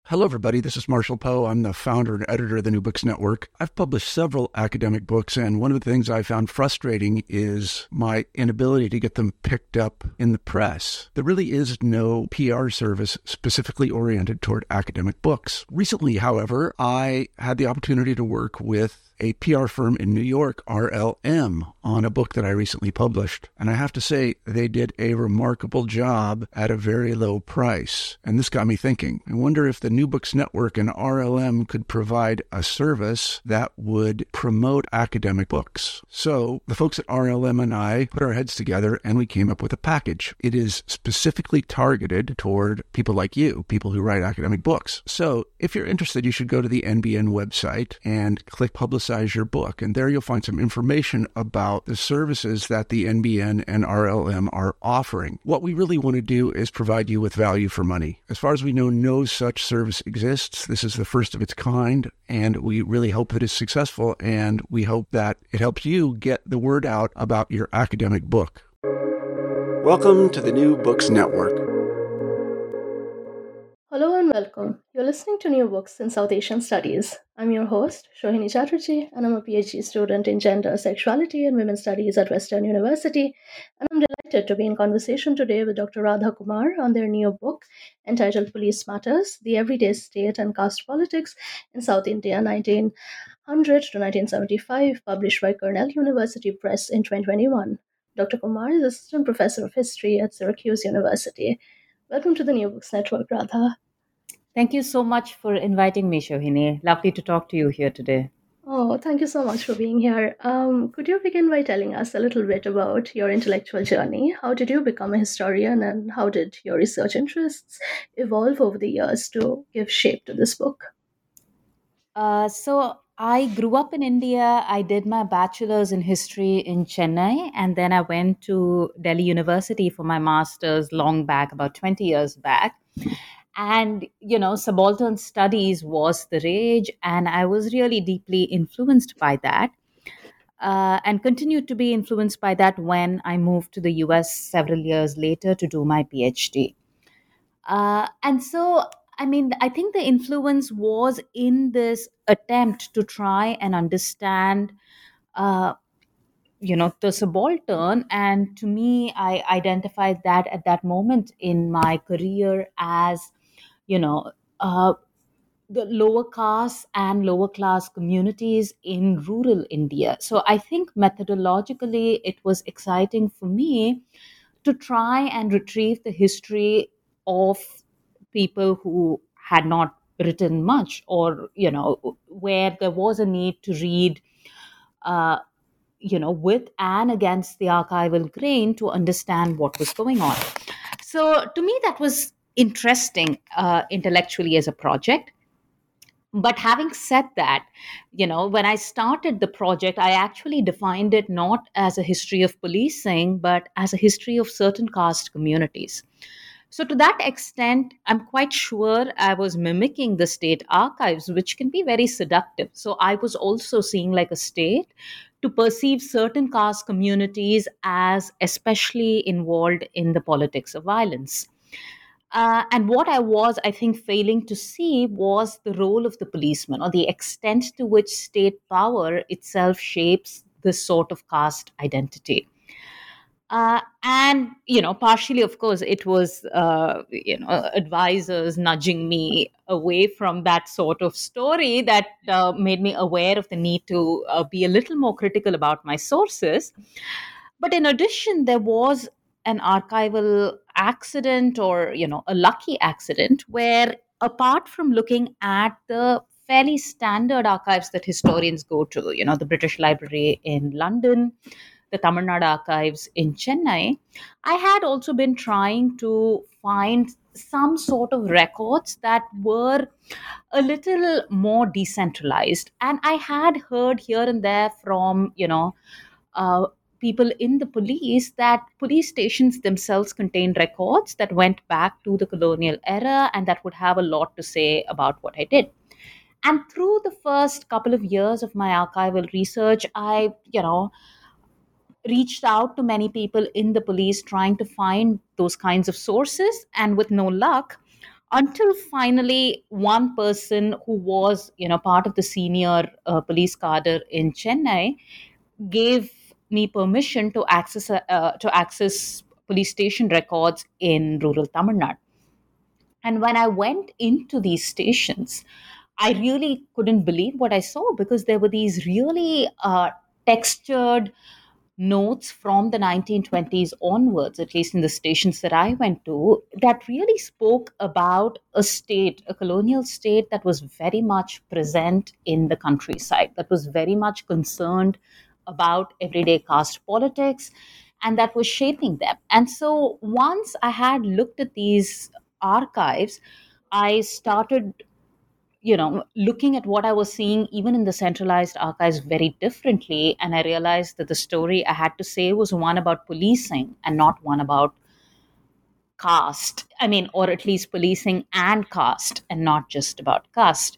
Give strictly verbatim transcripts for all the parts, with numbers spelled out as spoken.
Hello, everybody. This is Marshall Poe. I'm the founder and editor of the New Books Network. I've published several academic books, and one of the things I found frustrating is my inability to get them picked up in the press. There really is no P R service specifically oriented toward academic books. Recently, however, I had the opportunity to work with a P R firm in New York, R L M, on a book that I recently published. And I have to say, they did a remarkable job at a very low price. And this got me thinking. I wonder if the New Books Network and R L M could provide a service that would promote academic books. So the folks at R L M and I put our heads together and we came up with a package. It is specifically targeted toward people like you, people who write academic books. So if you're interested, you should go to the N B N website and click Publicize your book. And there you'll find some information about the services that the N B N and R L M are offering. What we really want to do is provide you with value for money. As far as we know, no such service exists. This is the first of its kind, and we really hope that it's successful, and we hope that it helps you get the word out about your academic book. Welcome to the New Books Network. Hello and welcome. You're listening to New Books in South Asian Studies. I'm your host, Shohini Chatterjee, and I'm a PhD student in Gender, Sexuality, and Women's Studies at Western University. And I'm delighted to be in conversation today with Doctor Radha Kumar on their new book entitled Police Matters: The Everyday State and Caste Politics in South India nineteen hundred to nineteen seventy-five, published by Cornell University Press in twenty twenty-one. Doctor Kumar is Assistant Professor of History at Syracuse University. Welcome to the New Books Network, Radha. Thank you so much for inviting me, Shohini. Lovely to talk to you here today. Oh, thank you so much for being here. Um, could you begin by telling us a little bit about your intellectual journey? How did you become a historian, and how did your research interests evolve over the years to give shape to this book? Uh, so, I grew up in India. I did my bachelor's in history in Chennai, and then I went to Delhi University for my master's long back, about twenty years back. And, you know, subaltern studies was the rage, and I was really deeply influenced by that. Uh, and continued to be influenced by that when I moved to the U S several years later to do my PhD. Uh, and so, I mean, I think the influence was in this attempt to try and understand, uh, you know, the subaltern. And to me, I identified that at that moment in my career as, you know, uh, the lower caste and lower class communities in rural India. So I think methodologically, it was exciting for me to try and retrieve the history of people who had not written much, or you know where there was a need to read uh, you know with and against the archival grain to understand what was going on. So to me that was interesting, uh, intellectually, as a project. But having said that, you know when I started the project, I actually defined it not as a history of policing, but as a history of certain caste communities. So, to that extent, I'm quite sure I was mimicking the state archives, which can be very seductive. So, I was also seeing like a state to perceive certain caste communities as especially involved in the politics of violence. Uh, and what I was, I think, failing to see was the role of the policeman, or the extent to which state power itself shapes this sort of caste identity. Uh, and you know partially, of course, it was uh, you know advisors nudging me away from that sort of story that uh, made me aware of the need to uh, be a little more critical about my sources. But in addition, there was an archival accident, or you know a lucky accident, where apart from looking at the fairly standard archives that historians go to, you know the British Library in London, the Tamil Nadu archives in Chennai, I had also been trying to find some sort of records that were a little more decentralized. And I had heard here and there from, you know, uh, people in the police that police stations themselves contained records that went back to the colonial era and that would have a lot to say about what I did. And through the first couple of years of my archival research, I, you know, reached out to many people in the police trying to find those kinds of sources, and with no luck. until finally one person who was, you know, part of the senior uh, police cadre in Chennai gave me permission to access uh, to access police station records in rural Tamil Nadu. And when I went into these stations, I really couldn't believe what I saw, because there were these really uh, textured notes from the nineteen twenties onwards, at least in the stations that I went to, that really spoke about a state, a colonial state that was very much present in the countryside, that was very much concerned about everyday caste politics, and that was shaping them. And so once I had looked at these archives, I started, you know, looking at what I was seeing even in the centralized archives very differently. And I realized that the story I had to say was one about policing and not one about caste. I mean, or at least policing and caste and not just about caste.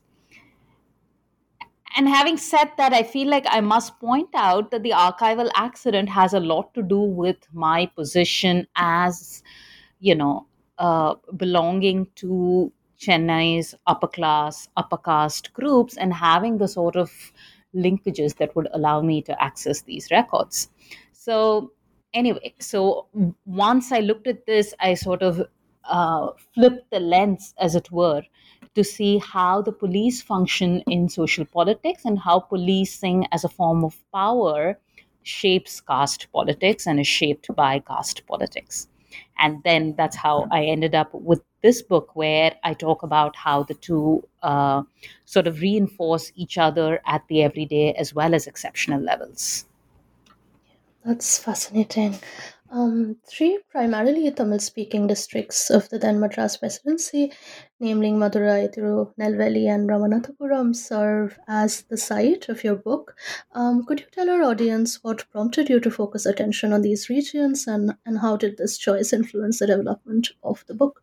And having said that, I feel like I must point out that the archival accident has a lot to do with my position as, you know, uh, belonging to Chennai's upper class, upper caste groups, and having the sort of linkages that would allow me to access these records. So, anyway, so once I looked at this, I sort of uh, flipped the lens, as it were, to see how the police function in social politics and how policing as a form of power shapes caste politics and is shaped by caste politics. And then that's how I ended up with this book, where I talk about how the two uh, sort of reinforce each other at the everyday as well as exceptional levels. That's fascinating. Um, three primarily Tamil speaking districts of the then Madras Presidency, namely Madurai, Tirunelveli, and Ramanathapuram, serve as the site of your book. Um, could you tell our audience what prompted you to focus attention on these regions, and, and how did this choice influence the development of the book?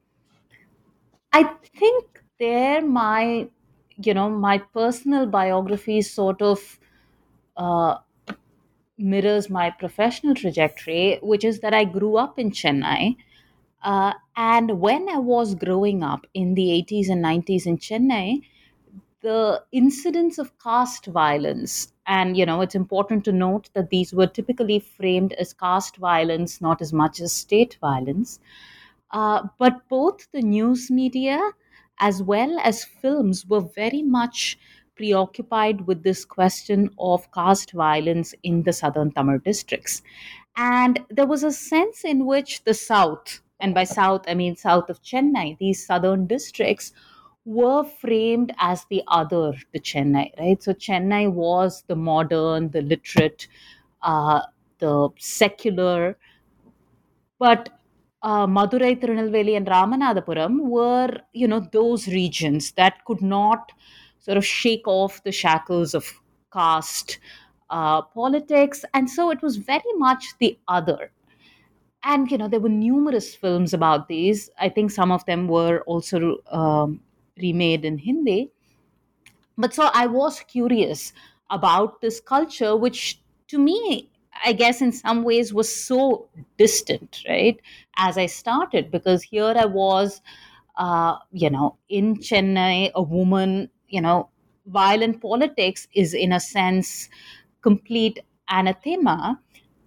I think there my, you know, my personal biography sort of uh, mirrors my professional trajectory, which is that I grew up in Chennai. Uh, and when I was growing up in the eighties and nineties in Chennai, the incidents of caste violence, and you know, it's important to note that these were typically framed as caste violence, not as much as state violence. Uh, but both the news media as well as films were very much preoccupied with this question of caste violence in the southern Tamil districts. And there was a sense in which the South, and by South I mean south of Chennai, these southern districts were framed as the other to Chennai, right? So Chennai was the modern, the literate, uh, the secular, but uh, Madurai, Tirunelveli, and Ramanathapuram were, you know, those regions that could not sort of shake off the shackles of caste uh, politics, and so it was very much the other. And you know, there were numerous films about these. I think some of them were also um, remade in Hindi. But so I was curious about this culture, which to me, I guess in some ways was so distant, right? As I started, because here I was, uh, you know, in Chennai, a woman, you know, violent politics is in a sense complete anathema.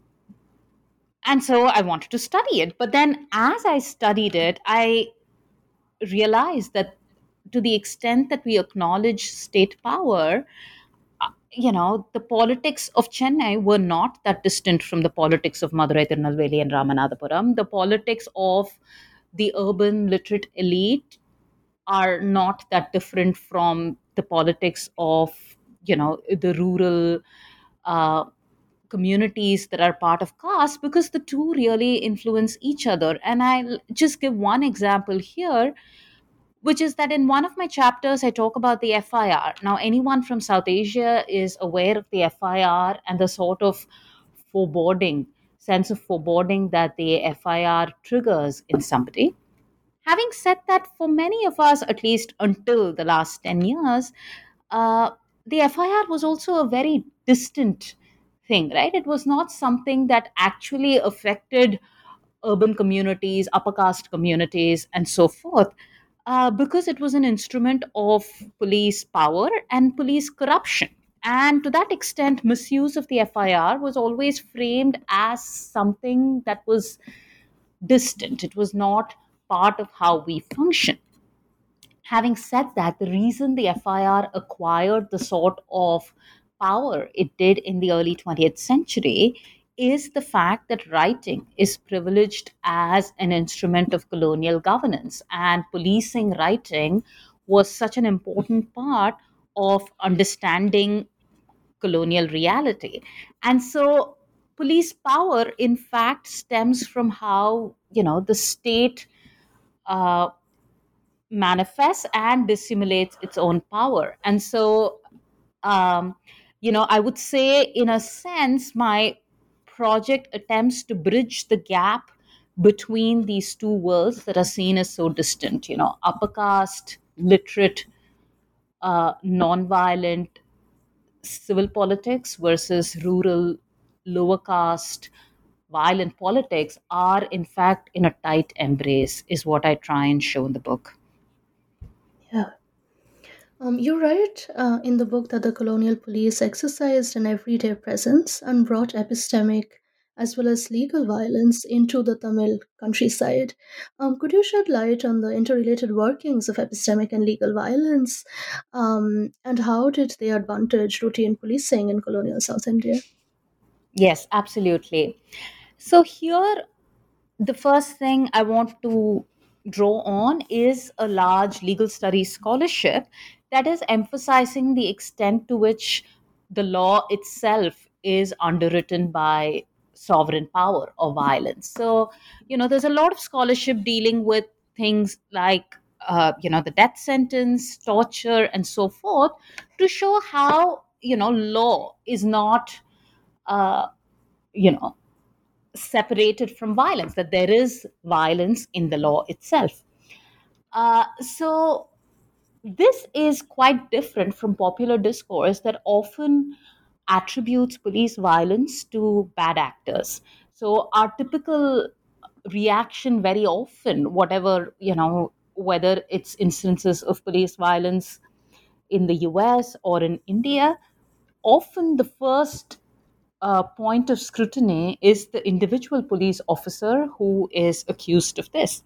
And so I wanted to study it. But then as I studied it, I realized that to the extent that we acknowledge state power, uh, you know, the politics of Chennai were not that distant from the politics of Madurai, Tirunelveli, and Ramanathapuram. The politics of the urban literate elite are not that different from the politics of, you know, the rural uh, communities that are part of caste, because the two really influence each other. And I'll just give one example here, which is that in one of my chapters, I talk about the F I R. Now, anyone from South Asia is aware of the F I R and the sort of foreboding, sense of foreboding that the F I R triggers in somebody. Having said that, for many of us, at least until the last ten years, uh, the F I R was also a very distant thing, right? It was not something that actually affected urban communities, upper caste communities, and so forth. uh, because it was an instrument of police power and police corruption. And to that extent, misuse of the F I R was always framed as something that was distant. It was not part of how we function. Having said that, the reason the F I R acquired the sort of power it did in the early twentieth century is the fact that writing is privileged as an instrument of colonial governance, and policing writing was such an important part of understanding colonial reality. And so police power in fact stems from how, you know, the state uh, manifests and dissimulates its own power. And so, um, you know, I would say, in a sense, my project attempts to bridge the gap between these two worlds that are seen as so distant, you know, upper caste, literate, uh, non-violent civil politics versus rural, lower caste, violent politics are, in fact, in a tight embrace, is what I try and show in the book. Yeah. Um, you write uh, in the book that the colonial police exercised an everyday presence and brought epistemic as well as legal violence into the Tamil countryside. Um, could you shed light on the interrelated workings of epistemic and legal violence, um, and how did they advantage routine policing in colonial South India? Yes, absolutely. So, here, the first thing I want to draw on is a large legal studies scholarship that is emphasizing the extent to which the law itself is underwritten by sovereign power or violence. So, you know, there's a lot of scholarship dealing with things like, uh, you know, the death sentence, torture, and so forth, to show how, you know, law is not, uh, you know, separated from violence, that there is violence in the law itself. Uh, so, this is quite different from popular discourse that often attributes police violence to bad actors. So, our typical reaction very often, whatever, you know, whether it's instances of police violence in the U S or in India, often the first uh, point of scrutiny is the individual police officer who is accused of this.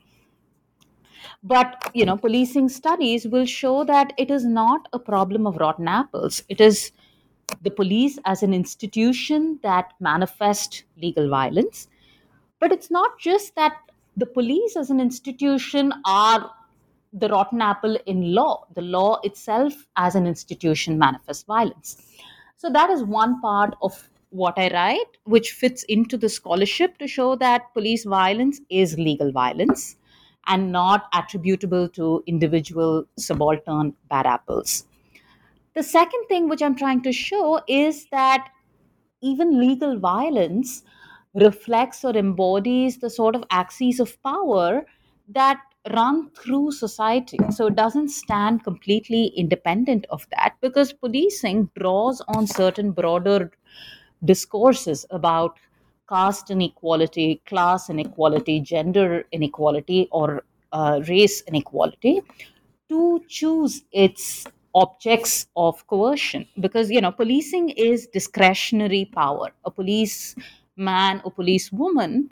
But, you know, policing studies will show that it is not a problem of rotten apples. It is the police as an institution that manifest legal violence. But it's not just that the police as an institution are the rotten apple in law. The law itself as an institution manifests violence. So that is one part of what I write, which fits into the scholarship to show that police violence is legal violence and not attributable to individual subaltern bad apples. The second thing which I'm trying to show is that even legal violence reflects or embodies the sort of axes of power that run through society. So it doesn't stand completely independent of that, because policing draws on certain broader discourses about caste inequality, class inequality, gender inequality, or uh, race inequality to choose its objects of coercion. Because, you know, policing is discretionary power. A police man or police woman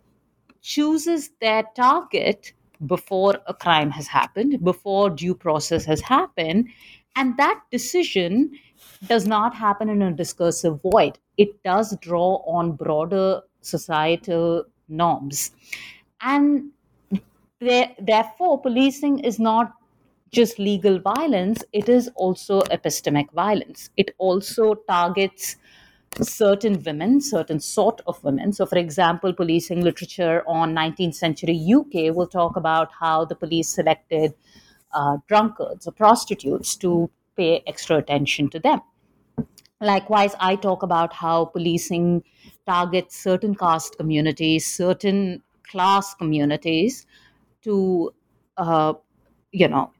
chooses their target before a crime has happened, before due process has happened, and that decision does not happen in a discursive void. It does draw on broader societal norms. And there, therefore, policing is not just legal violence, it is also epistemic violence. It also targets certain women, certain sort of women. So, for example, policing literature on nineteenth century U K will talk about how the police selected uh, drunkards or prostitutes to pay extra attention to them. Likewise, I talk about how policing targets certain caste communities, certain class communities to, uh, you know,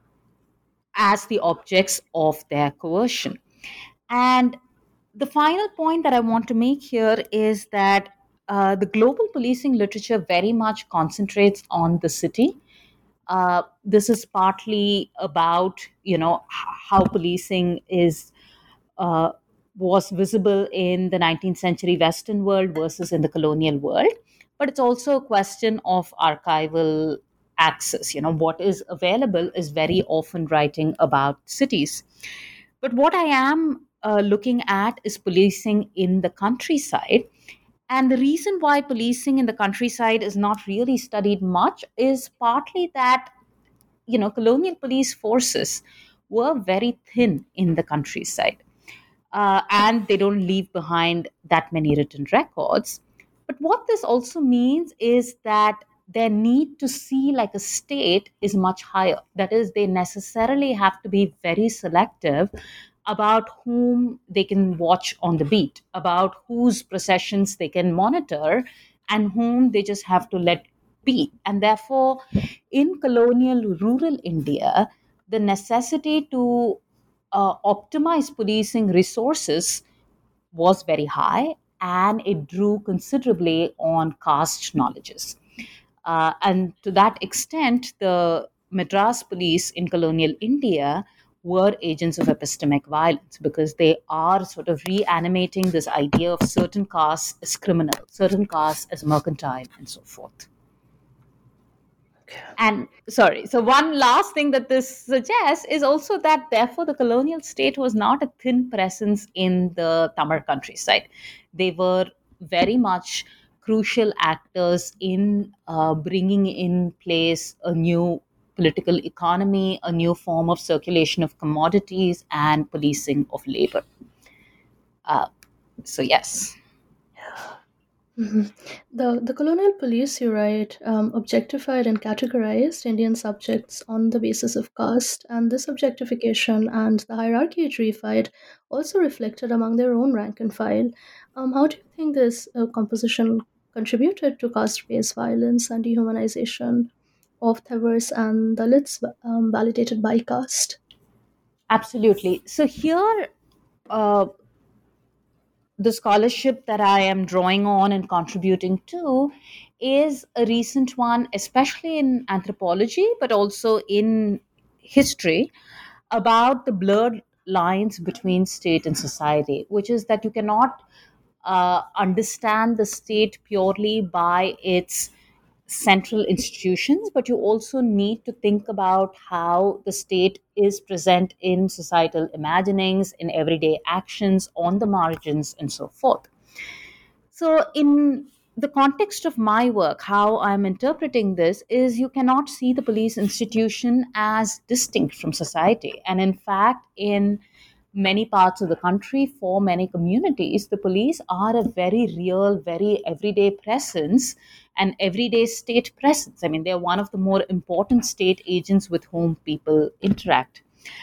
as the objects of their coercion. And the final point that I want to make here is that uh, the global policing literature very much concentrates on the city. Uh, this is partly about, you know, h- how policing is uh, was visible in the nineteenth century Western world versus in the colonial world. But it's also a question of archival access. You know, what is available is very often writing about cities. But what I am uh, looking at is policing in the countryside. And the reason why policing in the countryside is not really studied much is partly that, you know, colonial police forces were very thin in the countryside, uh, and they don't leave behind that many written records. But what this also means is that their need to see like a state is much higher. That is, they necessarily have to be very selective about whom they can watch on the beat, about whose processions they can monitor, and whom they just have to let be. And therefore, in colonial rural India, the necessity to uh, optimize policing resources was very high, and it drew considerably on caste knowledges. Uh, and to that extent, the Madras police in colonial India were agents of epistemic violence because they are sort of reanimating this idea of certain castes as criminal, certain castes as mercantile, and so forth. And sorry, so one last thing that this suggests is also that therefore the colonial state was not a thin presence in the Tamil countryside. They were very much crucial actors in uh, bringing in place a new political economy, a new form of circulation of commodities, and policing of labor. Uh, so, yes. Mhm. The the colonial police, you write, um, objectified and categorized Indian subjects on the basis of caste, and this objectification and the hierarchy it reified also reflected among their own rank and file. Um, how do you think this uh, composition contributed to caste-based violence and dehumanization of Thavars and Dalits um, validated by caste? Absolutely. So, here, uh, the scholarship that I am drawing on and contributing to is a recent one, especially in anthropology, but also in history, about the blurred lines between state and society, which is that you cannot uh, understand the state purely by its central institutions, but you also need to think about how the state is present in societal imaginings, in everyday actions, on the margins, and so forth. So, in the context of my work, how I'm interpreting this is you cannot see the police institution as distinct from society. And in fact, in many parts of the country, for many communities, the police are a very real, very everyday presence, an everyday state presence. I mean, they're one of the more important state agents with whom people interact.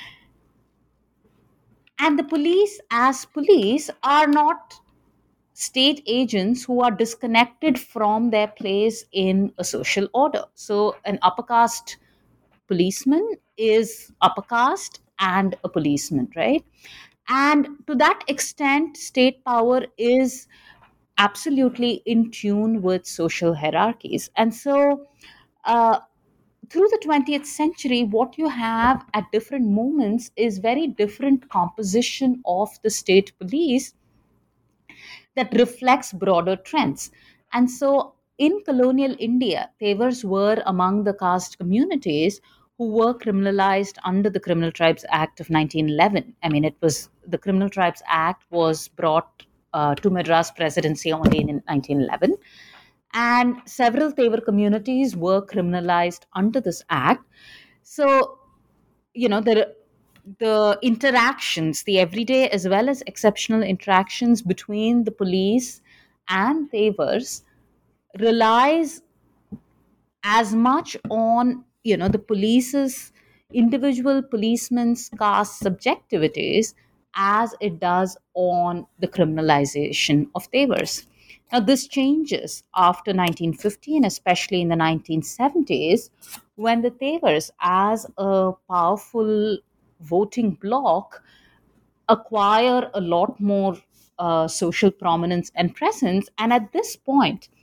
And the police, as police, are not state agents who are disconnected from their place in a social order. So, an upper caste policeman is upper caste and a policeman, right? And to that extent, state power is absolutely in tune with social hierarchies. And so, uh, through the twentieth century, what you have at different moments is very different composition of the state police that reflects broader trends. And so in colonial India, Tevars were among the caste communities who were criminalized under the Criminal Tribes Act of nineteen eleven. I mean, it was the Criminal Tribes Act was brought uh, to Madras presidency only in nineteen eleven. And several Tevar communities were criminalized under this act. So, you know, the the interactions, the everyday as well as exceptional interactions between the police and Tevars relies as much on, you know, the police's individual policemen's caste subjectivities as it does on the criminalization of Tevars. Now, this changes after nineteen fifteen, especially in the nineteen seventies, when the Tevars, as a powerful voting bloc, acquire a lot more uh, social prominence and presence. And at this point,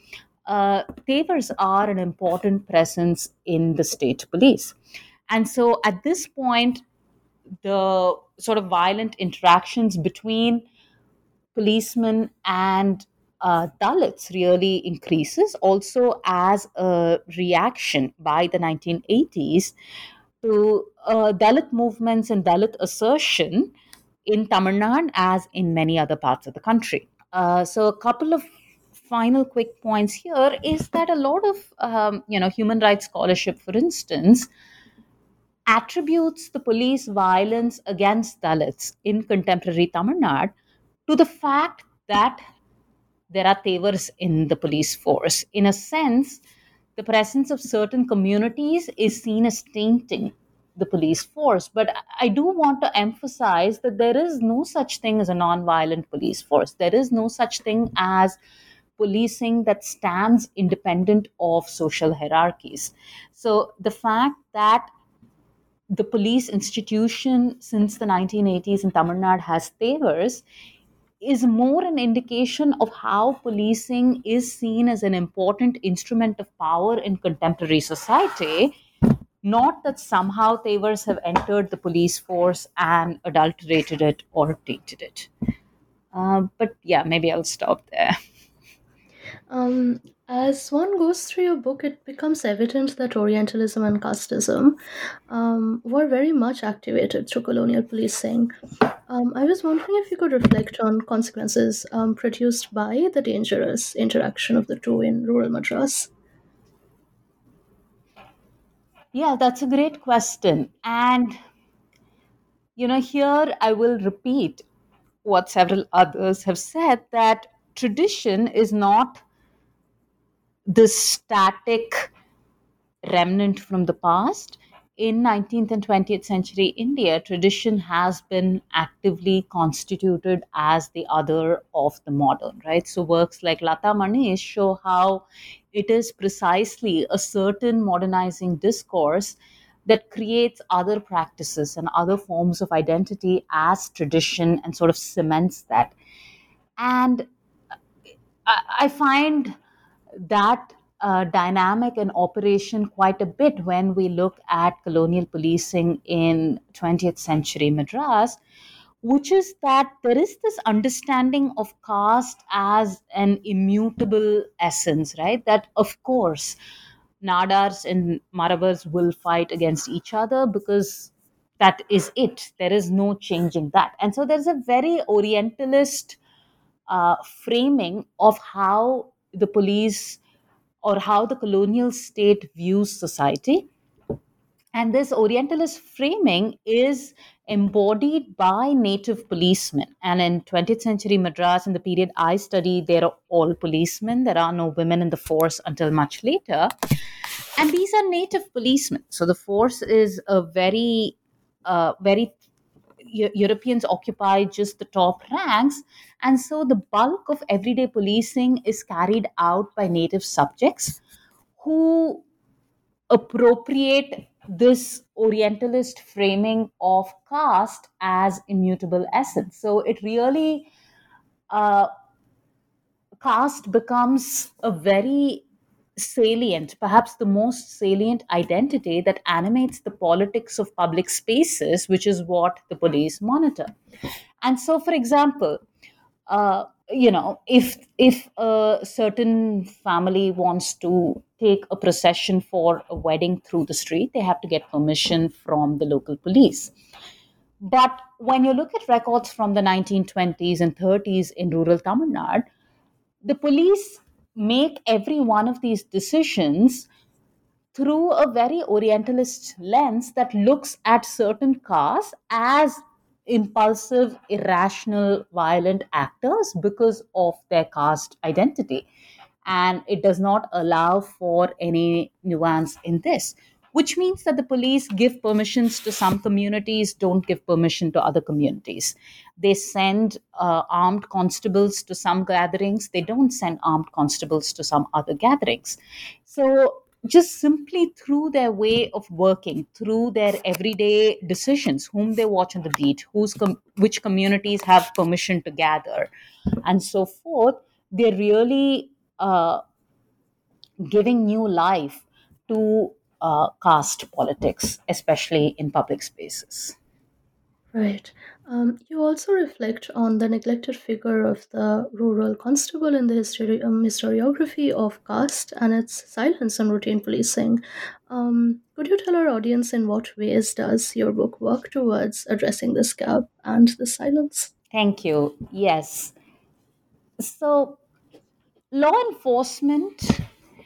uh, Tevars are an important presence in the state police. And so at this point, the sort of violent interactions between policemen and uh, Dalits really increases, also as a reaction by the nineteen eighties to uh, Dalit movements and Dalit assertion in Tamil Nadu as in many other parts of the country. Uh, so a couple of final quick points here is that a lot of um, you know human rights scholarship, for instance, attributes the police violence against Dalits in contemporary Tamil Nadu to the fact that there are Tevars in the police force. In a sense, the presence of certain communities is seen as tainting the police force. But I do want to emphasize that there is no such thing as a non-violent police force. There is no such thing as policing that stands independent of social hierarchies. So the fact that the police institution since the nineteen eighties in Tamil Nadu has Tevars is more an indication of how policing is seen as an important instrument of power in contemporary society, not that somehow Tevars have entered the police force and adulterated it or tainted it. Uh, but yeah, maybe I'll stop there. Um, as one goes through your book, it becomes evident that Orientalism and casteism um, were very much activated through colonial policing. Um, I was wondering if you could reflect on consequences um, produced by the dangerous interaction of the two in rural Madras. Yeah, that's a great question. And, you know, here I will repeat what several others have said, that tradition is not the static remnant from the past. In nineteenth and twentieth century India, tradition has been actively constituted as the other of the modern, right? So works like Lata Manish show how it is precisely a certain modernizing discourse that creates other practices and other forms of identity as tradition and sort of cements that. And I, I find that uh, dynamic in operation quite a bit when we look at colonial policing in twentieth century Madras, which is that there is this understanding of caste as an immutable essence, right? That, of course, Nadars and Maravars will fight against each other because that is it. There is no changing that. And so there's a very Orientalist uh, framing of how the police or how the colonial state views society. And this Orientalist framing is embodied by native policemen. And in twentieth century Madras, in the period I study, there are all policemen. There are no women in the force until much later. And these are native policemen. So the force is a very, uh, very Europeans occupy just the top ranks. And so the bulk of everyday policing is carried out by native subjects who appropriate this Orientalist framing of caste as immutable essence. So it really, uh, caste becomes a very salient, perhaps the most salient identity that animates the politics of public spaces, which is what the police monitor. And so, for example, uh, you know, if if a certain family wants to take a procession for a wedding through the street, they have to get permission from the local police. But when you look at records from the nineteen twenties and thirties in rural Tamil Nadu, the police make every one of these decisions through a very Orientalist lens that looks at certain castes as impulsive, irrational, violent actors because of their caste identity. And it does not allow for any nuance in this, which means that the police give permissions to some communities, don't give permission to other communities. They send uh, armed constables to some gatherings, they don't send armed constables to some other gatherings. So just simply through their way of working, through their everyday decisions, whom they watch on the beat, whose com- which communities have permission to gather, and so forth, they really uh, giving new life to uh, caste politics, especially in public spaces. Right. Um, you also reflect on the neglected figure of the rural constable in the history, um, historiography of caste and its silence on routine policing. Um, could you tell our audience in what ways does your book work towards addressing this gap and the silence? Thank you. Yes. So, law enforcement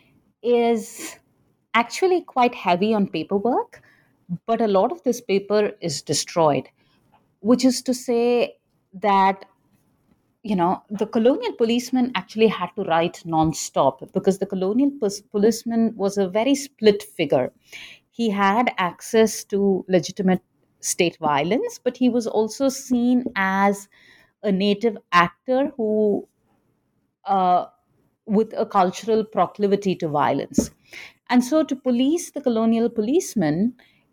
is actually quite heavy on paperwork, but a lot of this paper is destroyed, which is to say that, you know, the colonial policeman actually had to write non-stop because the colonial pos- policeman was a very split figure. He had access to legitimate state violence, but he was also seen as a native actor who uh, with a cultural proclivity to violence. And so, to police the colonial policeman,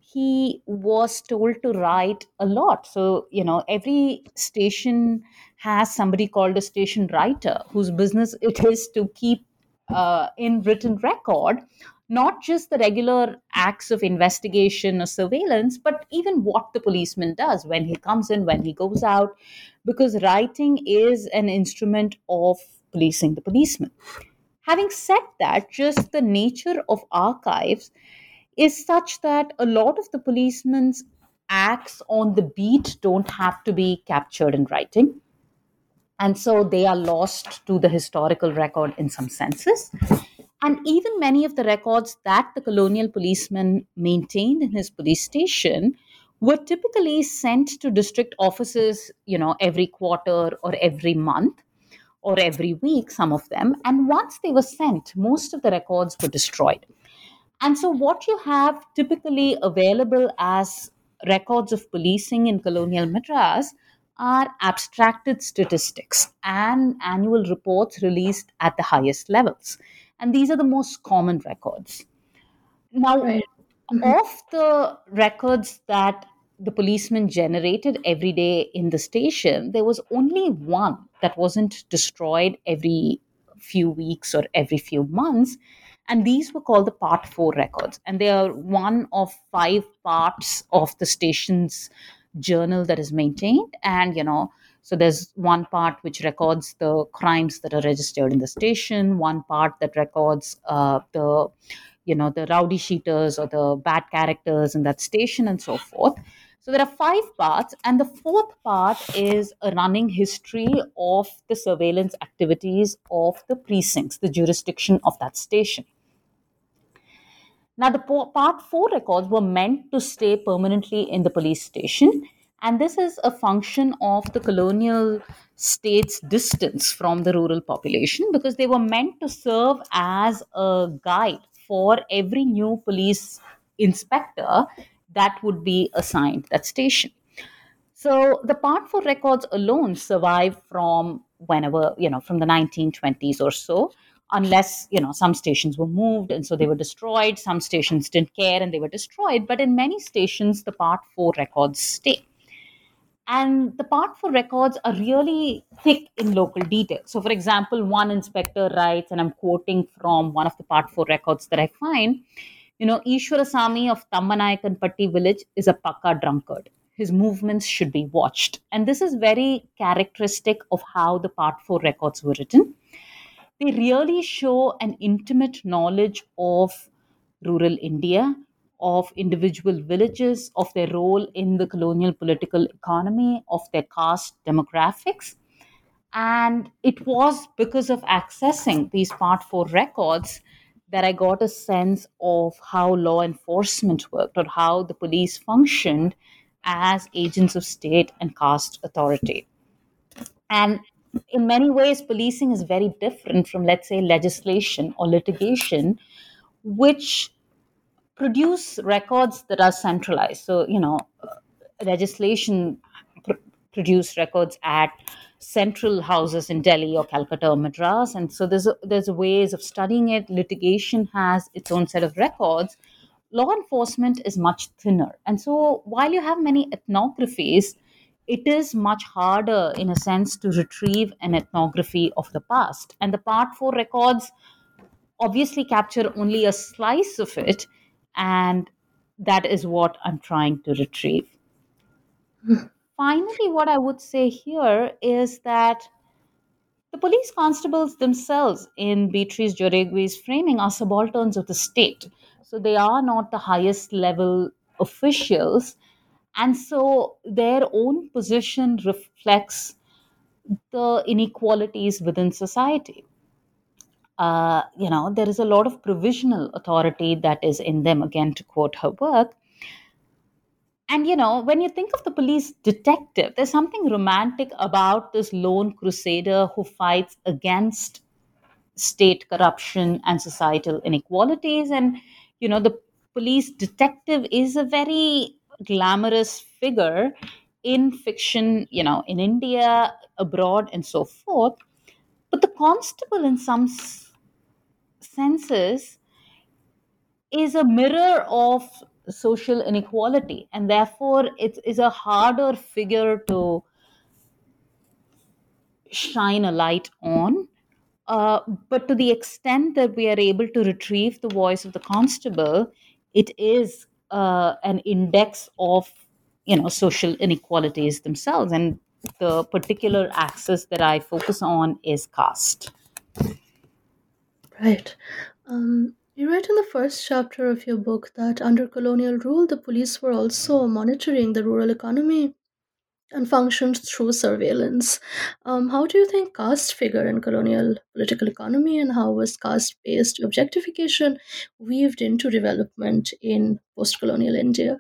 he was told to write a lot. So, you know, every station has somebody called a station writer whose business it is to keep uh, in written record not just the regular acts of investigation or surveillance, but even what the policeman does when he comes in, when he goes out, because writing is an instrument of policing the policeman. Having said that, just the nature of archives is such that a lot of the policeman's acts on the beat don't have to be captured in writing. And so they are lost to the historical record in some senses. And even many of the records that the colonial policeman maintained in his police station were typically sent to district offices, you know, every quarter or every month or every week, some of them. And once they were sent, most of the records were destroyed. And so, what you have typically available as records of policing in colonial Madras are abstracted statistics and annual reports released at the highest levels. And these are the most common records. Now, Right. Mhm. of the records that the policeman generated every day in the station, there was only one that wasn't destroyed every few weeks or every few months. And these were called the Part four records. And they are one of five parts of the station's journal that is maintained. And, you know, so there's one part which records the crimes that are registered in the station, one part that records uh, the you know the rowdy sheeters or the bad characters in that station and so forth. So there are five parts, and the fourth part is a running history of the surveillance activities of the precincts, the jurisdiction of that station. Now, the po- part four records were meant to stay permanently in the police station, and this is a function of the colonial state's distance from the rural population because they were meant to serve as a guide for every new police inspector that would be assigned that station. So the part four records alone survive from whenever, you know, from the nineteen twenties or so, unless, you know, some stations were moved and so they were destroyed. Some stations didn't care and they were destroyed. But in many stations, the part four records stay. And the part four records are really thick in local detail. So, for example, one inspector writes, and I'm quoting from one of the part four records that I find, you know, Ishwarasamy of Tammanayakanpatti village is a pakka drunkard. His movements should be watched. And this is very characteristic of how the part four records were written. They really show an intimate knowledge of rural India, of individual villages, of their role in the colonial political economy, of their caste demographics. And it was because of accessing these Part four records that I got a sense of how law enforcement worked or how the police functioned as agents of state and caste authority. And in many ways, policing is very different from, let's say, legislation or litigation, which produce records that are centralized. So, you know, uh, legislation pr- produce records at central houses in Delhi or Calcutta or Madras, and so there's a, there's ways of studying it. Litigation has its own set of records. Law enforcement is much thinner, and so while you have many ethnographies, it is much harder in a sense to retrieve an ethnography of the past. And the part four records obviously capture only a slice of it, and that is what I'm trying to retrieve. Finally, what I would say here is that the police constables themselves in Beatrice Joregui's framing are subalterns of the state. So they are not the highest level officials. And so their own position reflects the inequalities within society. Uh, you know, there is a lot of provisional authority that is in them, again, to quote her work. And, you know, when you think of the police detective, there's something romantic about this lone crusader who fights against state corruption and societal inequalities. And, you know, the police detective is a very glamorous figure in fiction, you know, in India, abroad, and so forth. But the constable, in some s- senses, is a mirror of social inequality, and therefore it is a harder figure to shine a light on. Uh, but to the extent that we are able to retrieve the voice of the constable, it is uh, an index of, you know, social inequalities themselves. And the particular axis that I focus on is caste. Right. Um, you write in the first chapter of your book that under colonial rule, the police were also monitoring the rural economy and functioned through surveillance. Um, how do you think caste figure in colonial political economy, and how was caste based objectification weaved into development in post colonial India?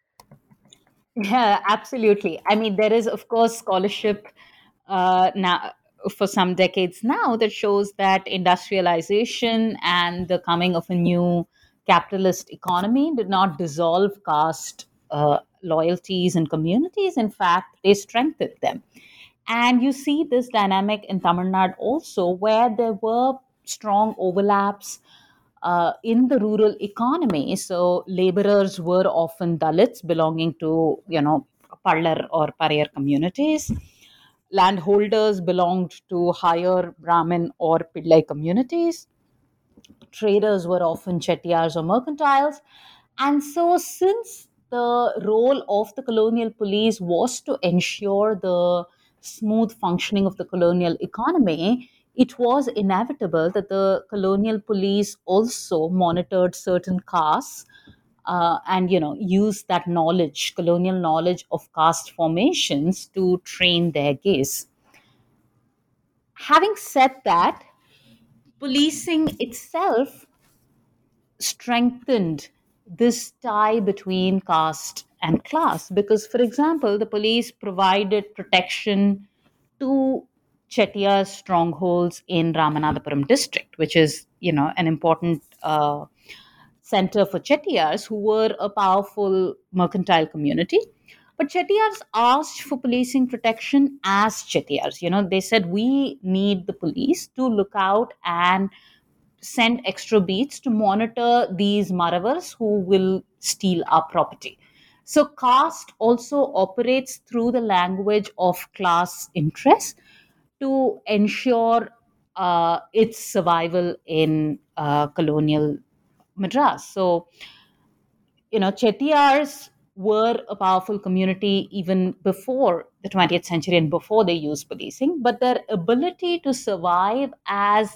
Yeah, absolutely. I mean, there is, of course, scholarship uh, now for some decades now that shows that industrialization and the coming of a new capitalist economy did not dissolve caste uh, loyalties and communities. In fact, they strengthened them. And you see this dynamic in Tamil Nadu also, where there were strong overlaps uh, in the rural economy. So laborers were often Dalits belonging to, you know, Pallar or Pariyar communities. Landholders belonged to higher Brahmin or Pillai communities. Traders were often chettiars or mercantiles. And so, since the role of the colonial police was to ensure the smooth functioning of the colonial economy, it was inevitable that the colonial police also monitored certain castes uh, and, you know, used that knowledge, colonial knowledge of caste formations to train their gaze. Having said that, policing itself strengthened this tie between caste and class because, for example, the police provided protection to Chettiar strongholds in Ramanathapuram district, which is, you know, an important uh, center for Chettiars who were a powerful mercantile community. But Chettiars asked for policing protection as Chettiars. You know, they said, we need the police to look out and send extra beats to monitor these maravars who will steal our property. So, caste also operates through the language of class interest to ensure uh, its survival in uh, colonial Madras. So, you know, Chettiars were a powerful community even before the twentieth century and before they used policing, but their ability to survive as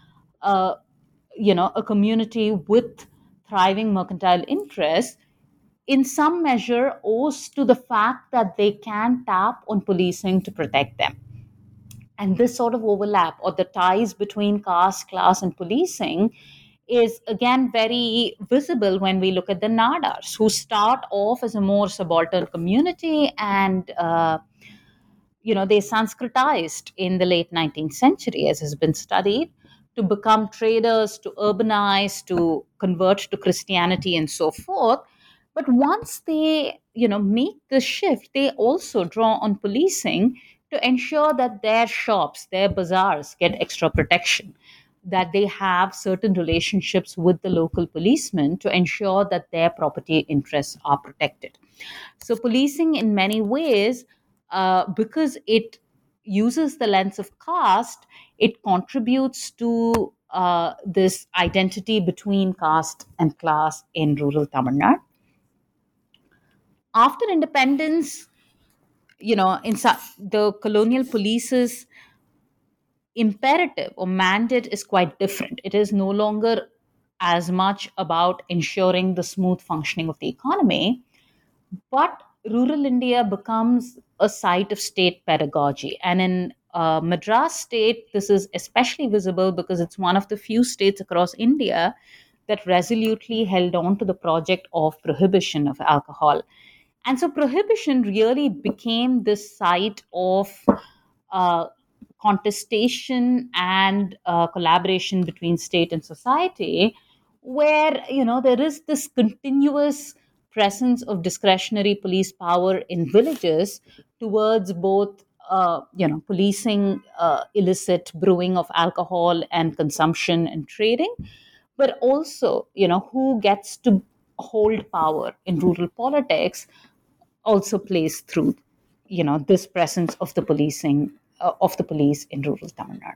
a, you know, a community with thriving mercantile interests in some measure owes to the fact that they can tap on policing to protect them. And this sort of overlap or the ties between caste, class, and policing is again very visible when we look at the Nadars, who start off as a more subaltern community and uh, you know, they Sanskritized in the late nineteenth century, as has been studied, to become traders, to urbanize, to convert to Christianity, and so forth. But once they, you know, make the shift, they also draw on policing to ensure that their shops, their bazaars get extra protection, that they have certain relationships with the local policemen to ensure that their property interests are protected. So, policing in many ways, uh, because it uses the lens of caste, it contributes to uh, this identity between caste and class in rural Tamil Nadu. After independence, you know, in su- the colonial police's imperative or mandate is quite different. It is no longer as much about ensuring the smooth functioning of the economy, but rural India becomes a site of state pedagogy. And in uh, Madras state, this is especially visible because it's one of the few states across India that resolutely held on to the project of prohibition of alcohol. And so prohibition really became this site of uh, contestation and uh, collaboration between state and society, where you know there is this continuous presence of discretionary police power in villages towards both uh, you know policing uh, illicit brewing of alcohol and consumption and trading, but also you know who gets to hold power in rural politics also plays through you know this presence of the policing uh, of the police in rural Tamil Nadu.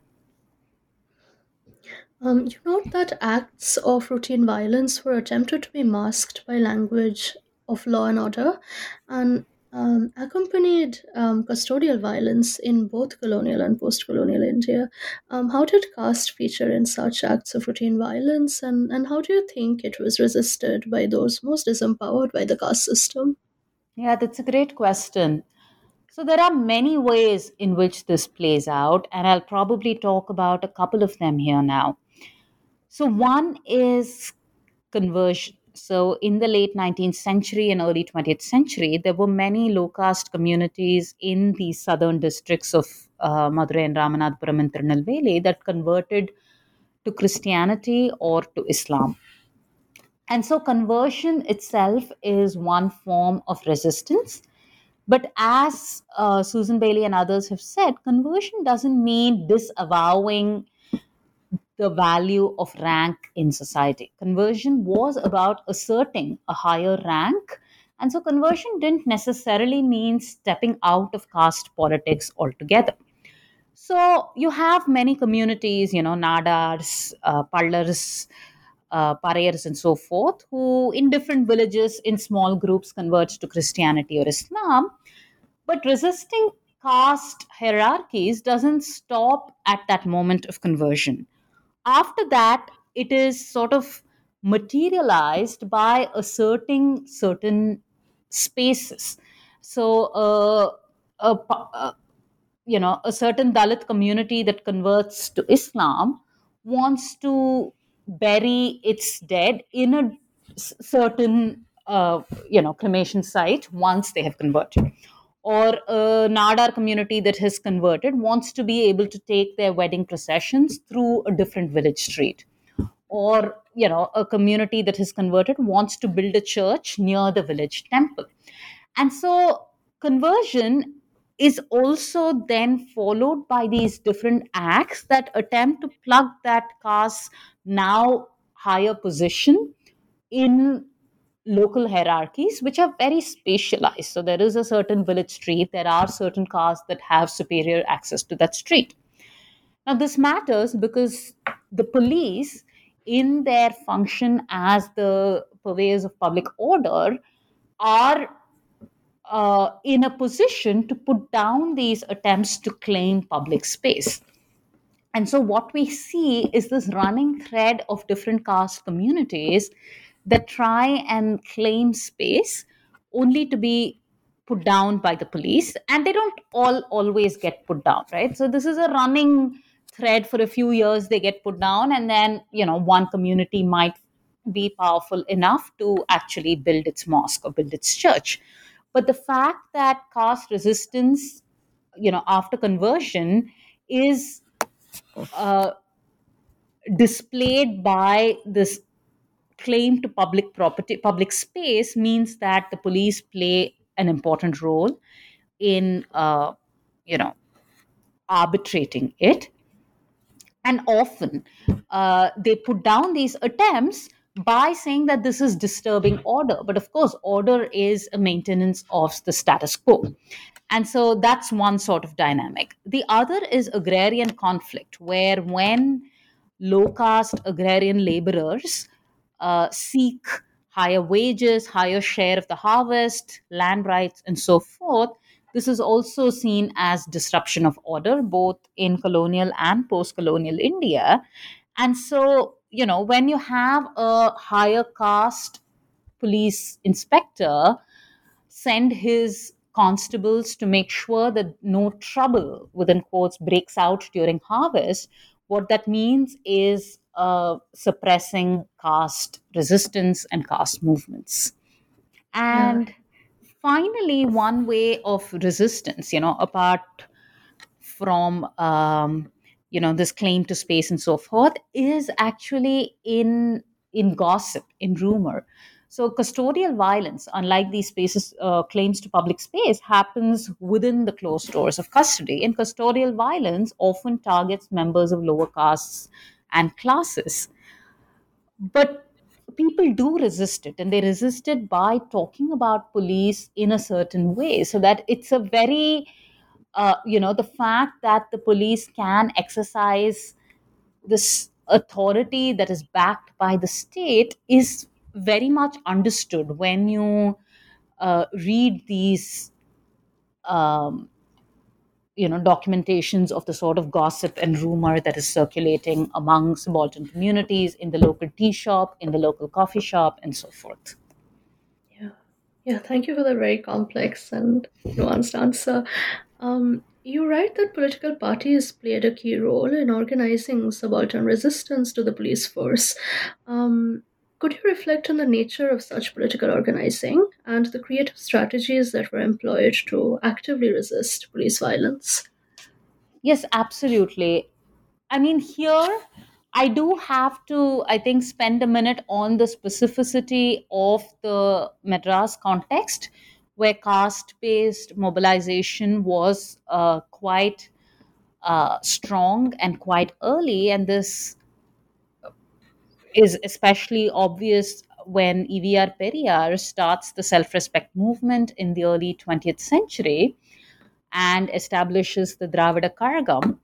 Um, you note that acts of routine violence were attempted to be masked by language of law and order and um, accompanied um, custodial violence in both colonial and post colonial India. Um, how did caste feature in such acts of routine violence, and, and how do you think it was resisted by those most disempowered by the caste system? Yeah, that's a great question. So there are many ways in which this plays out, and I'll probably talk about a couple of them here now. So one is conversion. So in the late nineteenth century and early twentieth century, there were many low caste communities in the southern districts of uh, Madurai and Ramanathapuram and Tirunelveli that converted to Christianity or to Islam. And so conversion itself is one form of resistance. But as uh, Susan Bailey and others have said, conversion doesn't mean disavowing the value of rank in society. Conversion was about asserting a higher rank. And so conversion didn't necessarily mean stepping out of caste politics altogether. So you have many communities, you know, Nadars, uh, Pallars, uh, Parayars, and so forth, who in different villages, in small groups, convert to Christianity or Islam. But resisting caste hierarchies doesn't stop at that moment of conversion. After that, it is sort of materialized by asserting certain spaces. So, uh, a, a, you know, a certain Dalit community that converts to Islam wants to bury its dead in a s- certain, uh, you know, cremation site once they have converted. Or a Nadar community that has converted wants to be able to take their wedding processions through a different village street. Or, you know, a community that has converted wants to build a church near the village temple. And so conversion is also then followed by these different acts that attempt to plug that caste's now higher position in local hierarchies, which are very spatialized. So there is a certain village street, there are certain castes that have superior access to that street. Now, this matters because the police, in their function as the purveyors of public order, are uh, in a position to put down these attempts to claim public space. And so, what we see is this running thread of different caste communities that try and claim space only to be put down by the police. And they don't all always get put down, right? So, this is a running thread. For a few years, they get put down, and then, you know, one community might be powerful enough to actually build its mosque or build its church. But the fact that caste resistance, you know, after conversion is uh, displayed by this claim to public property, public space, means that the police play an important role in, uh, you know, arbitrating it. And often uh, they put down these attempts by saying that this is disturbing order. But of course, order is a maintenance of the status quo. And so that's one sort of dynamic. The other is agrarian conflict, where when low caste agrarian laborers uh, seek higher wages, higher share of the harvest, land rights, and so forth, this is also seen as disruption of order, both in colonial and post colonial India. And so, you know, when you have a higher caste police inspector send his constables to make sure that no trouble, within quotes, breaks out during harvest, what that means is uh, suppressing caste resistance and caste movements. Yeah. And finally, one way of resistance, you know, apart from um, you know this claim to space and so forth, is actually in in gossip, in rumor. So custodial violence, unlike these spaces, uh, claims to public space, happens within the closed doors of custody, and custodial violence often targets members of lower castes and classes. But people do resist it, and they resist it by talking about police in a certain way, so that it's a very uh, you know the fact that the police can exercise this authority that is backed by the state is very much understood when you uh, read these um, you know documentations of the sort of gossip and rumor that is circulating among subaltern communities, in the local tea shop, in the local coffee shop, and so forth. Yeah. Yeah, thank you for that very complex and nuanced answer. Um, you write that political parties played a key role in organizing subaltern resistance to the police force. Um, could you reflect on the nature of such political organizing and the creative strategies that were employed to actively resist police violence? Yes, absolutely. I mean, here I do have to, I think, spend a minute on the specificity of the Madras context, where caste based mobilization was uh, quite uh, strong and quite early. And this is especially obvious when E V R Periyar starts the self respect movement in the early twentieth century and establishes the Dravida Karagam.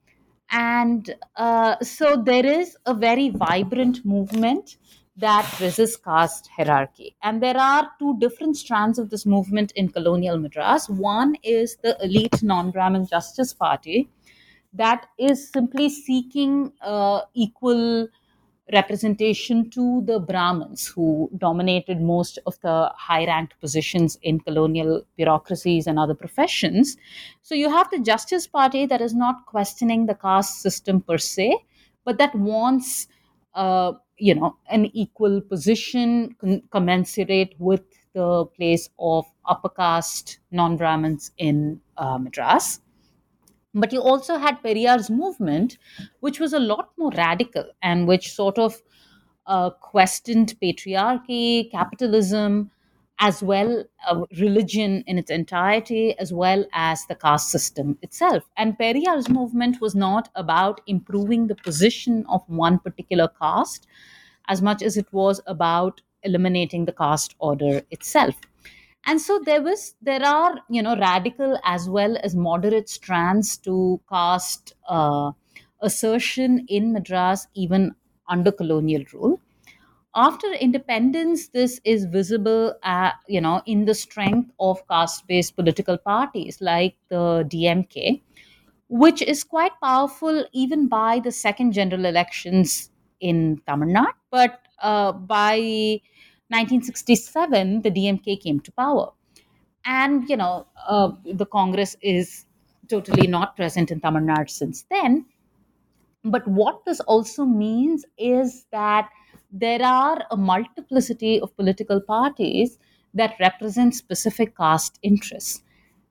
And uh, so there is a very vibrant movement that resists caste hierarchy. And there are two different strands of this movement in colonial Madras. One is the elite non Brahmin Justice Party, that is simply seeking uh, equal representation to the Brahmins, who dominated most of the high ranked positions in colonial bureaucracies and other professions. So you have the Justice Party that is not questioning the caste system per se, but that wants uh, you know, an equal position con- commensurate with the place of upper caste non Brahmins in uh, Madras. But you also had Periyar's movement, which was a lot more radical and which sort of uh, questioned patriarchy, capitalism, as well uh, religion in its entirety, as well as the caste system itself. And Periyar's movement was not about improving the position of one particular caste as much as it was about eliminating the caste order itself. And so there was there are, you know, radical as well as moderate strands to caste uh, assertion in Madras even under colonial rule. After independence, this is visible uh, you know, in the strength of caste based political parties like the D M K, which is quite powerful even by the second general elections in Tamil Nadu. But uh, by nineteen sixty-seven, the D M K came to power. And, you know, uh, the Congress is totally not present in Tamil Nadu since then. But what this also means is that there are a multiplicity of political parties that represent specific caste interests.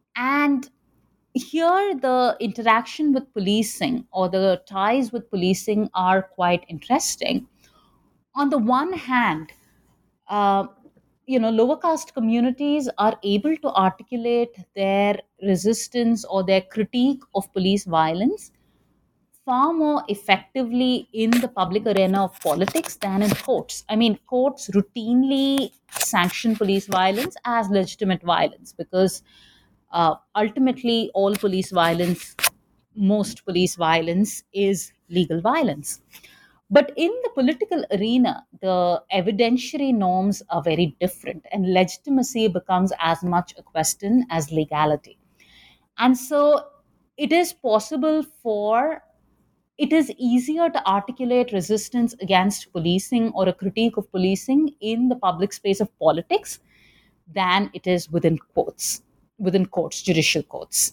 And here, the interaction with policing or the ties with policing are quite interesting. On the one hand, uh, you know, lower caste communities are able to articulate their resistance or their critique of police violence far more effectively in the public arena of politics than in courts. I mean, courts routinely sanction police violence as legitimate violence because uh, ultimately all police violence, most police violence is legal violence. But in the political arena, the evidentiary norms are very different, and legitimacy becomes as much a question as legality. And so it is possible for it is easier to articulate resistance against policing or a critique of policing in the public space of politics than it is within courts, within courts, judicial courts.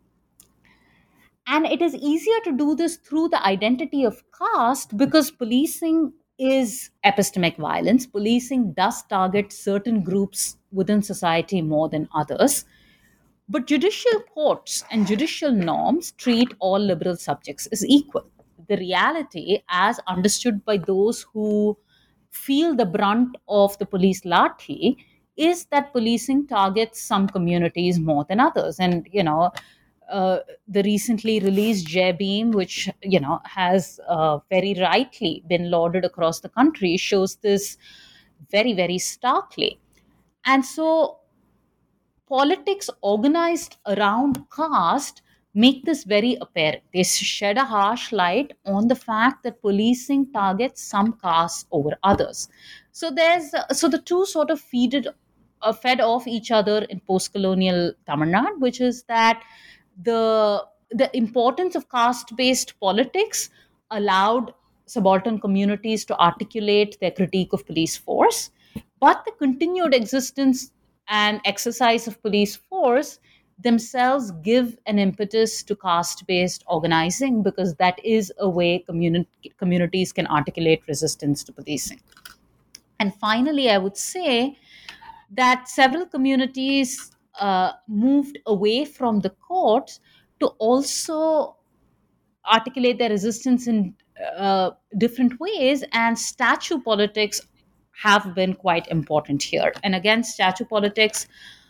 And it is easier to do this through the identity of caste because policing is epistemic violence. Policing does target certain groups within society more than others. But judicial courts and judicial norms treat all liberal subjects as equal. The reality, as understood by those who feel the brunt of the police lathi, is that policing targets some communities more than others. And, you know, uh, the recently released Jai Bhim, which, you know, has uh, very rightly been lauded across the country, shows this very, very starkly. And so politics organized around caste make this very apparent. They shed a harsh light on the fact that policing targets some castes over others. So there's so the two sort of feeded uh, fed off each other in post-colonial Tamil Nadu, which is that the the importance of caste-based politics allowed subaltern communities to articulate their critique of police force, but the continued existence and exercise of police force themselves give an impetus to caste based organizing because that is a way communi- communities can articulate resistance to policing. And finally, I would say that several communities uh, moved away from the courts to also articulate their resistance in uh, different ways, and statue politics have been quite important here. And again, statue politics,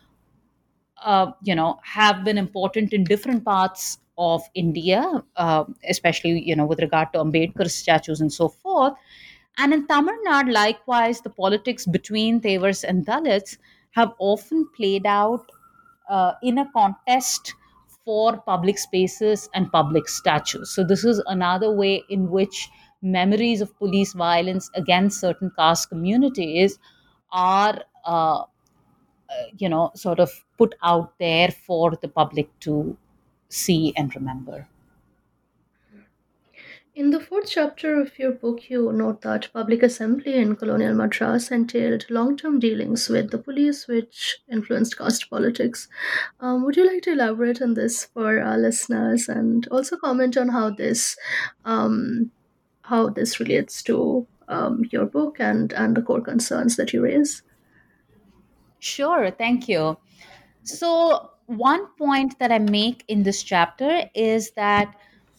uh, you know, have been important in different parts of India, uh, especially, you know, with regard to Ambedkar statues and so forth. And in Tamil Nadu, likewise, the politics between Tevars and Dalits have often played out uh, in a contest for public spaces and public statues. So, this is another way in which memories of police violence against certain caste communities are, uh, uh, you know, sort of put out there for the public to see and remember. In the fourth chapter of your book, you note that public assembly in colonial Madras entailed long term dealings with the police, which influenced caste politics. Um, would you like to elaborate on this for our listeners and also comment on how this, um, how this relates to um, your book and, and the core concerns that you raise? Sure, thank you. So, one point that I make in this chapter is that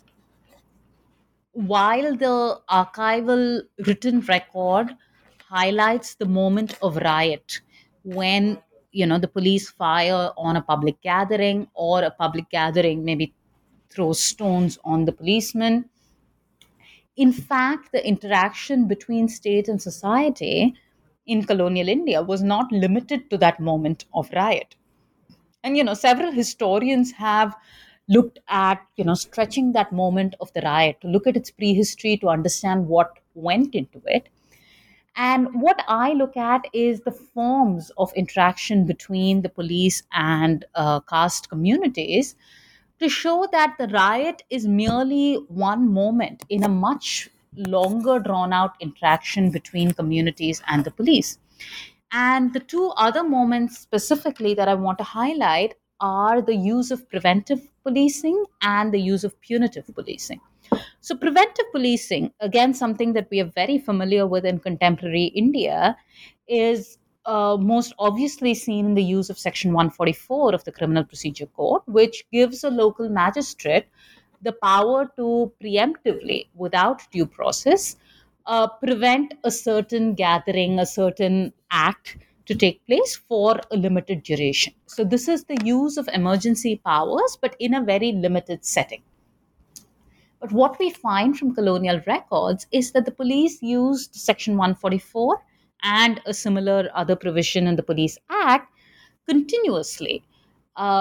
while the archival written record highlights the moment of riot when, you know, the police fire on a public gathering, or a public gathering maybe throws stones on the policeman, in fact the interaction between state and society in colonial India was not limited to that moment of riot. And, you know, several historians have looked at, you know, stretching that moment of the riot to look at its prehistory to understand what went into it. And what I look at is the forms of interaction between the police and uh, caste communities to show that the riot is merely one moment in a much longer drawn out interaction between communities and the police. And the two other moments specifically that I want to highlight are the use of preventive policing and the use of punitive policing. So, preventive policing, again, something that we are very familiar with in contemporary India, is uh, most obviously seen in the use of Section one forty-four of the Criminal Procedure Code, which gives a local magistrate the power to preemptively, without due process, uh, prevent a certain gathering, a certain act to take place for a limited duration. So, this is the use of emergency powers, but in a very limited setting. But what we find from colonial records is that the police used Section one forty-four and a similar other provision in the Police Act continuously uh,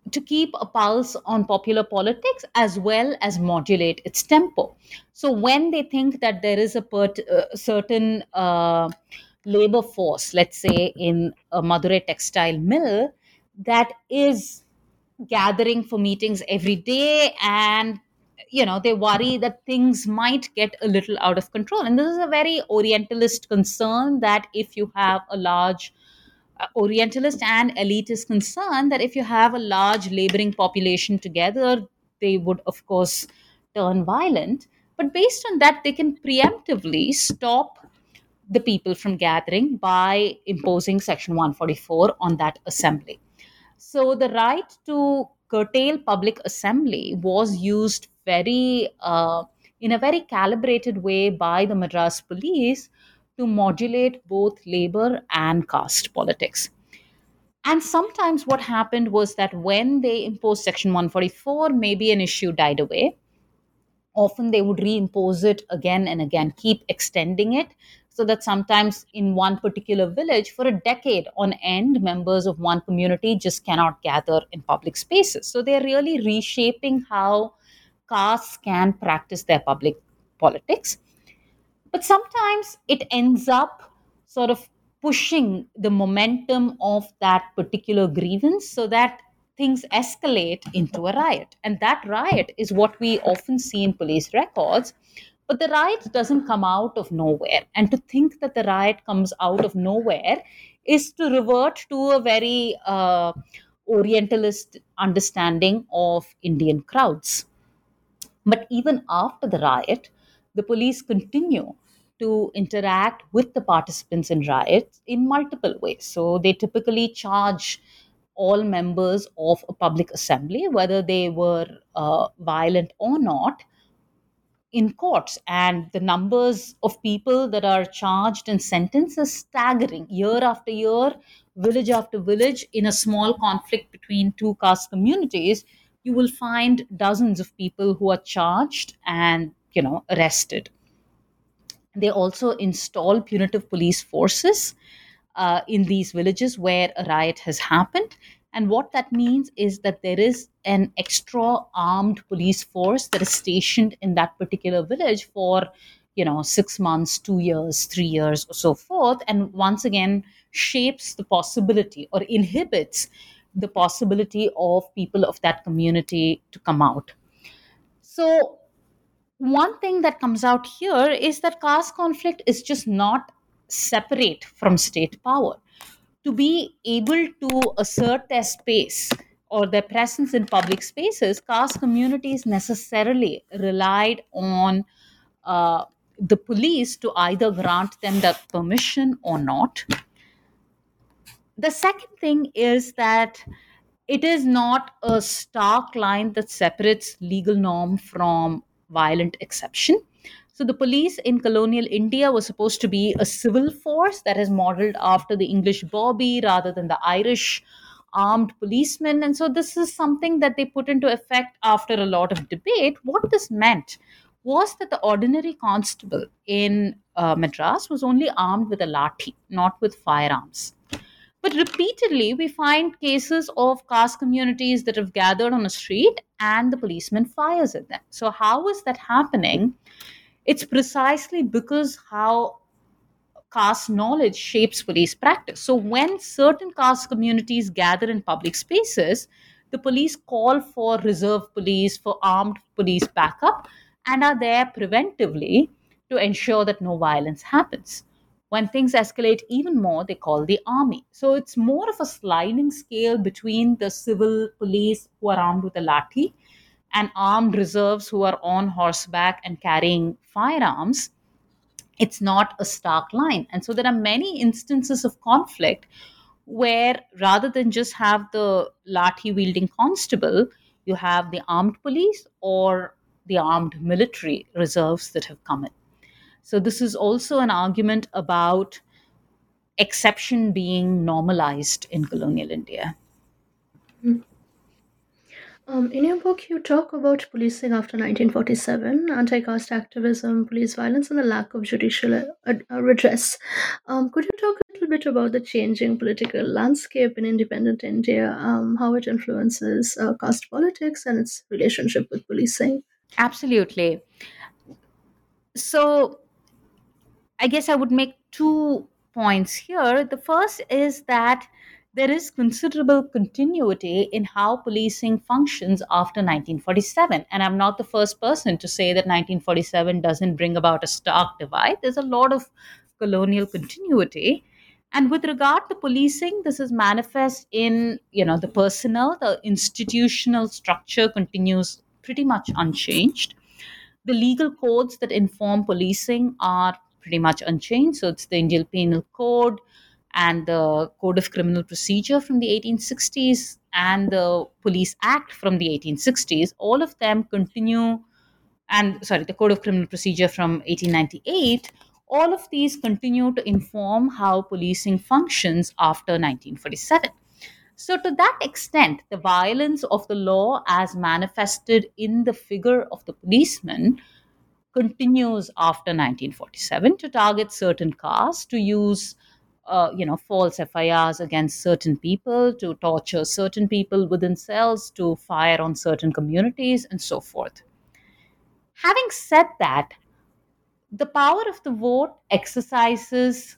to keep a pulse on popular politics as well as modulate its tempo. So when they think that there is a per- uh, certain uh, labor force, let's say in a Madurai textile mill, that is gathering for meetings every day, and you know they worry that things might get a little out of control. And this is a very orientalist concern, that if you have a large uh, orientalist and elitist concern, that if you have a large laboring population together, they would of course turn violent. But based on that, they can preemptively stop the people from gathering by imposing section one forty-four on that assembly. So the right to curtail public assembly was used very uh, in a very calibrated way by the Madras police to modulate both labor and caste politics. And sometimes what happened was that when they imposed section one forty-four, maybe an issue died away. Often they would reimpose it again and again, keep extending it, so that sometimes in one particular village for a decade on end, members of one community just cannot gather in public spaces. So they're really reshaping how castes can practice their public politics. But sometimes it ends up sort of pushing the momentum of that particular grievance, so that things escalate into a riot. And that riot is what we often see in police records. But the riot doesn't come out of nowhere. And to think that the riot comes out of nowhere is to revert to a very uh, Orientalist understanding of Indian crowds. But even after the riot, the police continue to interact with the participants in riots in multiple ways. So they typically charge all members of a public assembly, whether they were uh, violent or not, in courts. And the numbers of people that are charged and sentenced is staggering. Year after year, village after village, in a small conflict between two caste communities, you will find dozens of people who are charged and, you know, arrested. They also install punitive police forces uh, in these villages where a riot has happened. And what that means is that there is an extra armed police force that is stationed in that particular village for, you know, six months, two years, three years, or so forth. And once again, shapes the possibility or inhibits the possibility of people of that community to come out. So, one thing that comes out here is that caste conflict is just not separate from state power. To be able to assert their space or their presence in public spaces, caste communities necessarily relied on uh, the police to either grant them that permission or not. The second thing is that it is not a stark line that separates legal norm from violent exception. So the police in colonial India was supposed to be a civil force that is modeled after the English bobby rather than the Irish armed policemen. And so this is something that they put into effect after a lot of debate. What this meant was that the ordinary constable in uh, Madras was only armed with a lathi, not with firearms. But repeatedly, we find cases of caste communities that have gathered on a street and the policeman fires at them. So, how is that happening? It's precisely because how caste knowledge shapes police practice. So, when certain caste communities gather in public spaces, the police call for reserve police, for armed police backup, and are there preventively to ensure that no violence happens. When things escalate even more, they call the army. So it's more of a sliding scale between the civil police who are armed with a lathi and armed reserves who are on horseback and carrying firearms. It's not a stark line. And so there are many instances of conflict where rather than just have the lathi wielding constable, you have the armed police or the armed military reserves that have come in. So this is also an argument about exception being normalized in colonial India. Um, in your book, you talk about policing after nineteen forty-seven, anti-caste activism, police violence, and the lack of judicial uh, uh, redress. Um, could you talk a little bit about the changing political landscape in independent India, um, how it influences uh, caste politics and its relationship with policing? Absolutely. So, I guess I would make two points here. The first is that there is considerable continuity in how policing functions after nineteen forty-seven. And I'm not the first person to say that nineteen forty-seven doesn't bring about a stark divide. There's a lot of colonial continuity. And with regard to policing, this is manifest in, you know, the personnel, the institutional structure continues pretty much unchanged. The legal codes that inform policing are pretty much unchanged. So it's the Indian Penal Code and the Code of Criminal Procedure from the eighteen sixties and the Police Act from the eighteen sixties. All of them continue, and sorry, the Code of Criminal Procedure from eighteen ninety-eight. All of these continue to inform how policing functions after nineteen forty-seven. So, to that extent, the violence of the law as manifested in the figure of the policeman continues after nineteen forty-seven to target certain castes, to use uh, you know false F I Rs against certain people, to torture certain people within cells, to fire on certain communities, and so forth. Having said that, the power of the vote exercises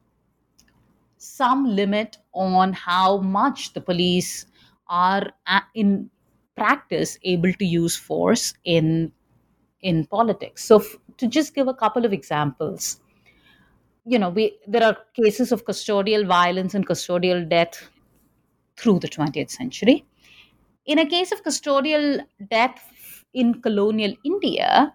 some limit on how much the police are uh, in practice able to use force in in politics. So, f- to just give a couple of examples, you know, we there are cases of custodial violence and custodial death through the twentieth century. In a case of custodial death in colonial India,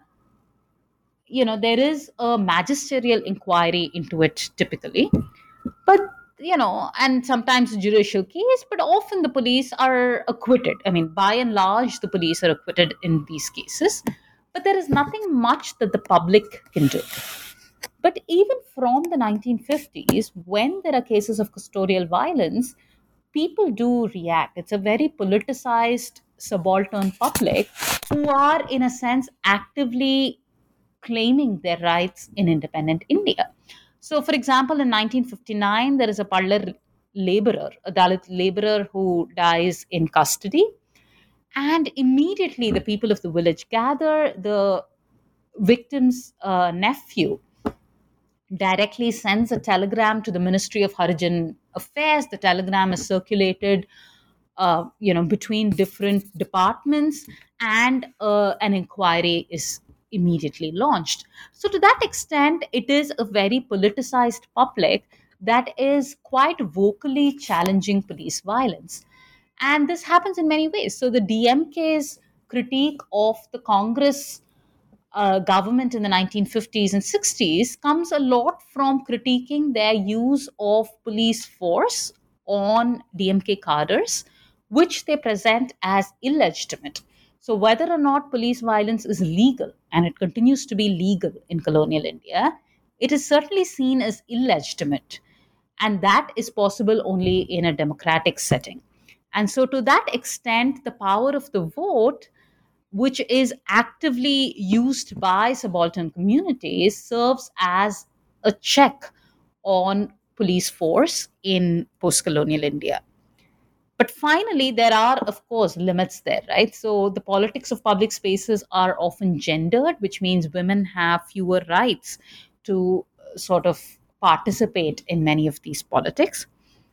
you know, there is a magisterial inquiry into it typically, but you know, and sometimes a judicial case, but often the police are acquitted. I mean, by and large, the police are acquitted in these cases, but there is nothing much that the public can do. But even from the nineteen fifties, when there are cases of custodial violence, people do react. It's a very politicized, subaltern public who are, in a sense, actively claiming their rights in independent India. So, for example, in nineteen fifty-nine, there is a Pallar laborer, a Dalit laborer who dies in custody. And immediately the people of the village gather. The victim's uh, nephew directly sends a telegram to the Ministry of Harijan Affairs. The telegram is circulated, uh, you know, between different departments, and uh, an inquiry is immediately launched. So, to that extent, it is a very politicized public that is quite vocally challenging police violence. And this happens in many ways. So, the D M K's critique of the Congress uh, government in the nineteen fifties and sixties comes a lot from critiquing their use of police force on D M K cadres, which they present as illegitimate. So, whether or not police violence is legal, and it continues to be legal in colonial India, it is certainly seen as illegitimate. And that is possible only in a democratic setting. And so, to that extent, the power of the vote, which is actively used by subaltern communities, serves as a check on police force in post colonial India. But finally, there are, of course, limits there, right? So the politics of public spaces are often gendered, which means women have fewer rights to uh, sort of participate in many of these politics.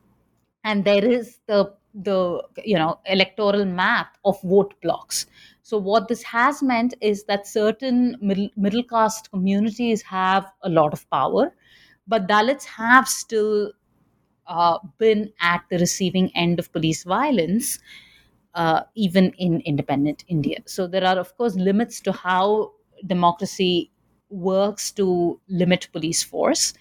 And there is the the you know electoral map of vote blocks. So what this has meant is that certain middle, middle caste communities have a lot of power, but Dalits have still uh, been at the receiving end of police violence, uh, even in independent India. So there are, of course, limits to how democracy works to limit police force.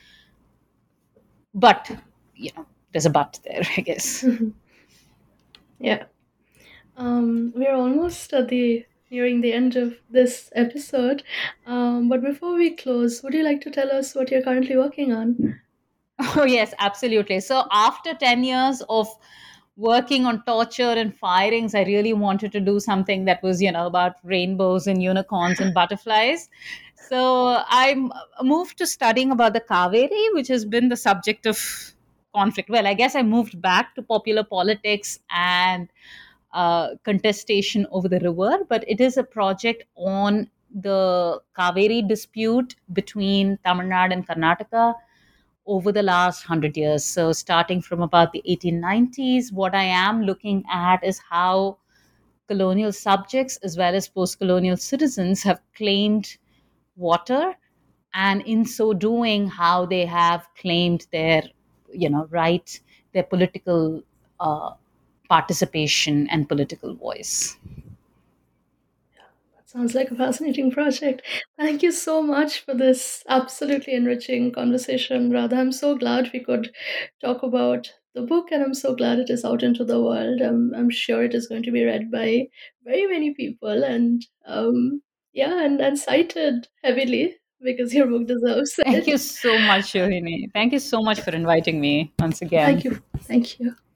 But, you know, there's a but there, I guess. Yeah. Um, we're almost at the nearing the end of this episode. Um, but before we close, would you like to tell us what you're currently working on? Oh, yes, absolutely. So after ten years of working on torture and firings, I really wanted to do something that was, you know, about rainbows and unicorns and butterflies. So I m- moved to studying about the Kaveri, which has been the subject of conflict. Well, I guess I moved back to popular politics and uh, contestation over the river, but it is a project on the Kaveri dispute between Tamil Nadu and Karnataka over the last hundred years. So, starting from about the eighteen nineties, what I am looking at is how colonial subjects as well as post colonial citizens have claimed water, and in so doing, how they have claimed their, you know, right, their political uh, participation and political voice. Sounds like a fascinating project. Thank you so much for this absolutely enriching conversation, Radha. I'm so glad we could talk about the book, and I'm so glad it is out into the world. I'm, I'm sure it is going to be read by very many people, and um, yeah, and, and cited heavily because your book deserves Thank you it. so much, Shohini. Thank you so much for inviting me once again. Thank you. Thank you.